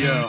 Yeah.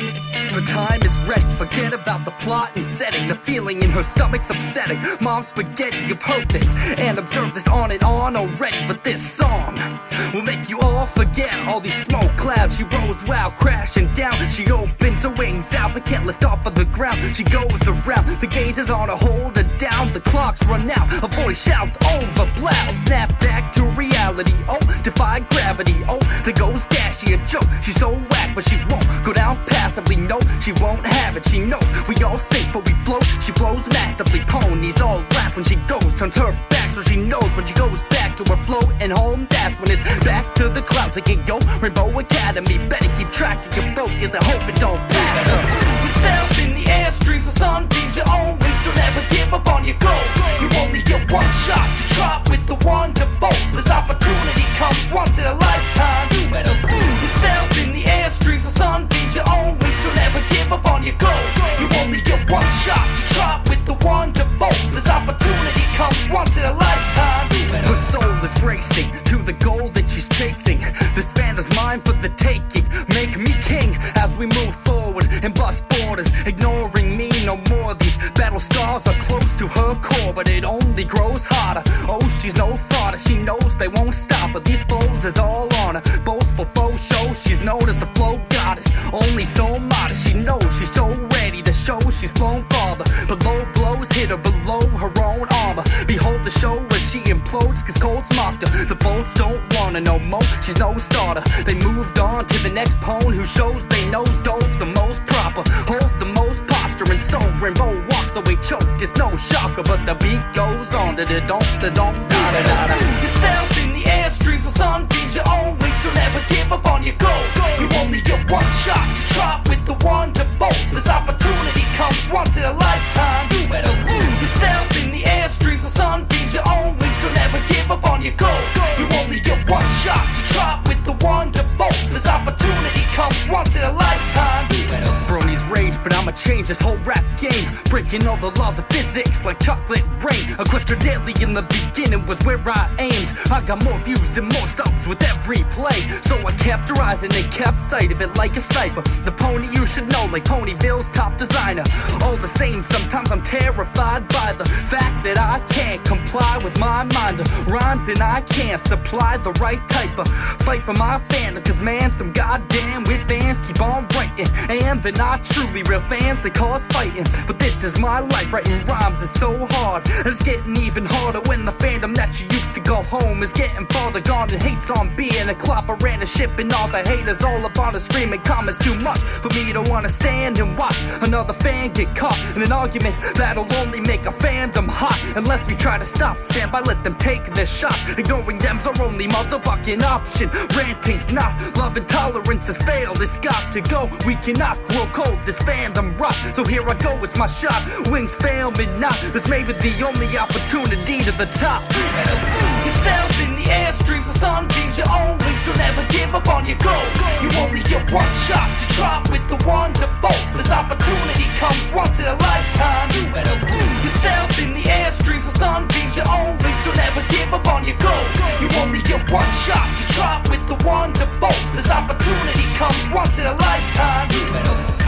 The time is ready, forget about the plot and setting. The feeling in her stomach's upsetting. Mom spaghetti, you've heard this and observed this on and on already. But this song will make you all forget all these smoke clouds. She rose wild, crashing down. She opens her wings out but can't lift off of the ground. She goes around, the gaze is on her, hold her down. The clocks run out, a voice shouts over blouse. Snap back to reality, oh, defy gravity. Oh, the ghost dash, she a joke. She's so whack but she won't go down passively. No, she won't have it, she knows we all sink for we float. She flows masterfully, ponies all laugh when she goes. Turns her back so she knows when she goes back to her float and home. That's when it's back to the clouds again. Go Rainbow Academy, better keep track of your focus and hope it don't pass her. Yourself in the air, streams of sunbeams, your own wings. Don't ever give up on your goals. You only get one shot to try with the wonderful. This opportunity comes once in a lifetime. You better lose yourself in the air, streams of sunbeams, your own wings. Don't ever give up on your goals. You only get one shot to try with the wonderful. This opportunity comes once in a lifetime. Her soul is racing to the goal that she's chasing. This band is mine for the taking. Make me king as we move forward and bust borders. Ignoring me no more. These battle scars are close to her core, but it only grows harder. Oh, she's no fodder. She knows they won't stop her. These foes is all on her. Boastful faux show. She's known as the flow goddess. Only so modest. She knows she's so ready to show she's blown farther. But low blows hit her below her own armor. Behold the show as she implodes, cause Colts mocked her. The bolts don't wanna know more. She's no starter. They moved on to the next pone who shows they nose dove the most proper. Hold the most posture and so Rainbow walks away choked. It's no shocker, but the beat goes on. Da-da-dum-da-dum-da-da-da-da. Yourself in the air, streams of sunbeams, your own wings. Don't ever give up on your goals. You only get one shot to try with the wonderful. This opportunity comes once in a lifetime. You better lose yourself in the air, streams of sunbeams, your own wings. Don't ever give up on your goals. You only get one shot to try with the wonderful. This opportunity comes once in a lifetime. Bronies rage, but I'ma change this whole rap game. Breaking all the laws of physics like chocolate rain. Equestria Daily in the beginning was where I aimed. I got more views and more subs with every play, so I kept rising and kept sight of it like a sniper. The pony you should know, like Ponyville's top designer. All the same, sometimes I'm terrified by the fact that I can't comply with my mind. Rhymes and I can't supply the right type of fight for my fandom. Cause man, some goddamn weird fans keep on writing, and they're not truly real fans, they cause fighting. But this is my life, writing rhymes is so hard. And it's getting even harder when the fandom that you used to go home is getting farther gone and hates on being a clopper and a ship. And all the haters all up on the screaming comments too much for me to wanna stand and watch another fan get caught in an argument that'll only make a fandom hot. Unless we try to stop, stand by, let them take their shot. Ignoring them's our only motherfucking option. Ranting's not love, intolerance has failed, it's got to go. We cannot grow cold, this fandom rots. So here I go, it's my shot. Wings fail me not, this may be the only opportunity to the top. Yourself in the air, streams of sunbeams, your own wings. Don't ever give up on your goals. You only get one shot to try with the wonderful. This opportunity comes once in a lifetime. You better lose yourself in the air, streams of sunbeams, your own wings. Don't ever give up on your goals. You only get one shot to try with the wonderful. This opportunity comes once in a lifetime. You better